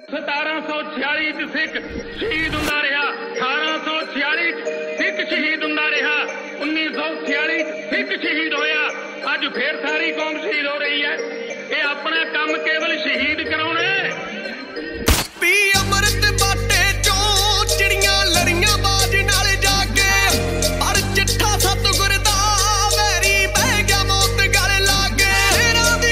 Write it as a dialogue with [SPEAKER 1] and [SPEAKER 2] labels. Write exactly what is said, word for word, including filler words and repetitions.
[SPEAKER 1] सतारह सौ छियाली च सिख शहीद हुंदा रहा, अठारह सौ छियाली च सिख शहीद हुंदा रहा, उन्नीस सौ छियाली च सिख शहीद होया, अज फिर सारी कौम शहीद हो रही है। ये अपना काम केवल